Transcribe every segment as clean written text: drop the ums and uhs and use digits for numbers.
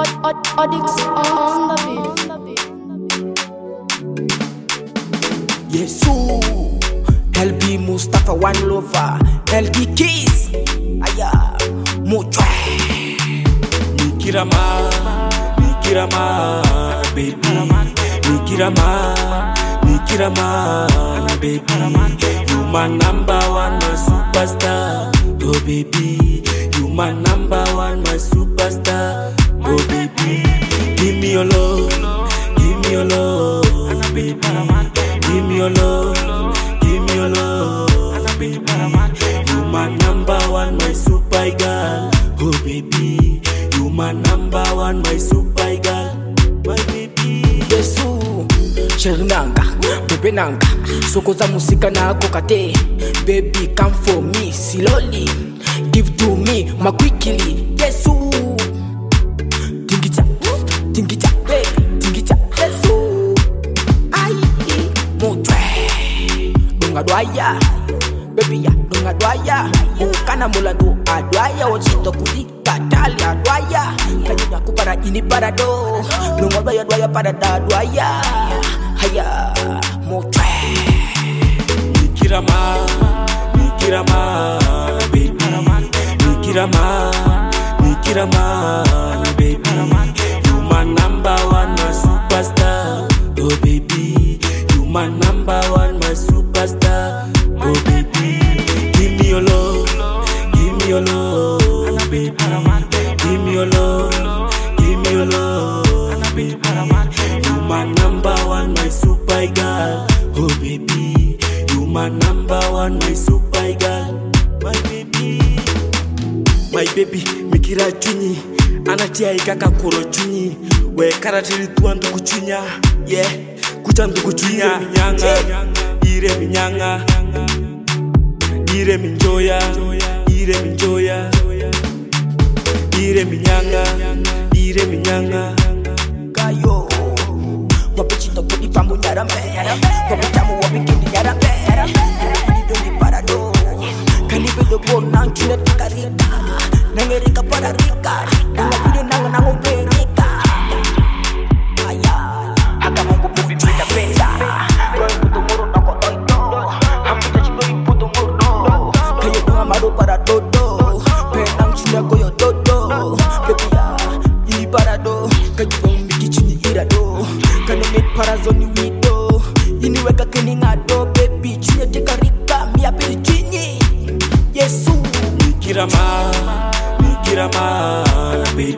Addicts on the beat. Yesu, LB Mustafa One Lover, LB Kiss, aya, mucho. Nikirama, baby. Nikirama, baby. You my number one, my superstar. Oh baby, you my number one, my superstar. Oh baby, give me your love, baby. Give me your love, baby. You my number one, my super girl. Oh baby, you my number one, my super girl. My baby. Yesu, Sherinanga, Bebe Nanga, Sokoza musika na kokate. Baby, come for me, slowly. Give to me, my quickly. Yesu, Tingicha, baby, Tingicha, Yesu. Ai, motwe, dunga doya, baby ya, dunga doya. Ukana muladu adwaya, wachito kudika tali adwaya. Kanyina kupara ini parado, dunga doya doya parada doya. Haya, motwe. Nikirama, baby. Nikirama, baby. You my number one, my superstar. Oh baby, you my number one, my superstar. Oh baby, give me your love, baby. Give me your love, baby. You my number one, my super girl. Oh baby, you my number one, my super girl. My baby, mikira chunyi, anatia ikaka kuro chunyi. We karatiri tuwa nduku chunya, yeah, kucha nduku chunya. Ire minyanga, ire minjoya. Ire minyanga. Kayo, wapechito kodi pamu nyarambe. Wapetamu wapikini nyarambe. Nidoni parado, kanibelo bona nchune tikarika. Nangerika para rika, nangabide nanganango perika. Aya, haka mungu bubi pita pesa. Koi puto muro nako toito, hamita chiko iputo muro. Kayo dunga maru para todo, penang chune koyo todo. Baby ya, ini parado, kayo bumbi chuni irado. Kano met para zoni wido, ini weka keningado. Baby chune tikarika, miya pili chini. Yesu, Nikirama, baby.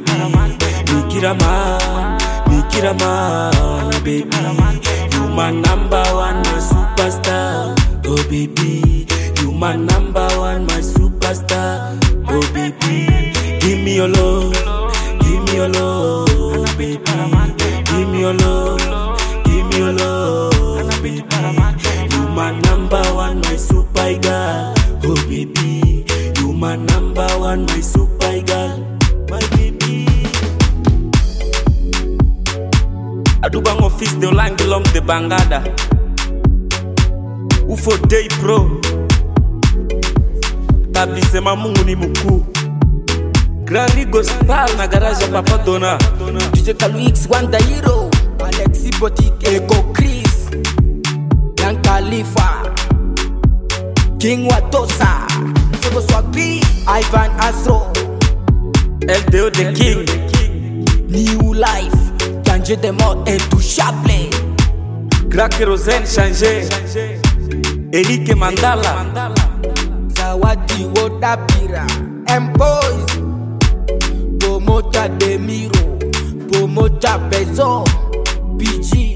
Nikirama, baby. You my number one, my superstar. Oh baby, you my number one, my superstar. Oh baby, give me your love, baby. Give me your love, baby. You my number one, my super girl. Oh baby, you my number one, my super girl. My baby. Adubang office de Olangilom de Bangada. Ufo Day Pro. Tablisema Mungu ni mkuu. Grand Gospel na garage Papa Dona. DJ Kalwix Wanda Hero. Alexi Boutique Ego Chris. Young Khalifa. King Watosa. Sogo Swagbi. Ivan Astro. LDO the King. New Life. Danger de mort intouchable. Crack Rosen Changé. Eric Mandala. Zawadi Wodabira. M-Boys. Pomota Demiro. Pomota Bezo. PG.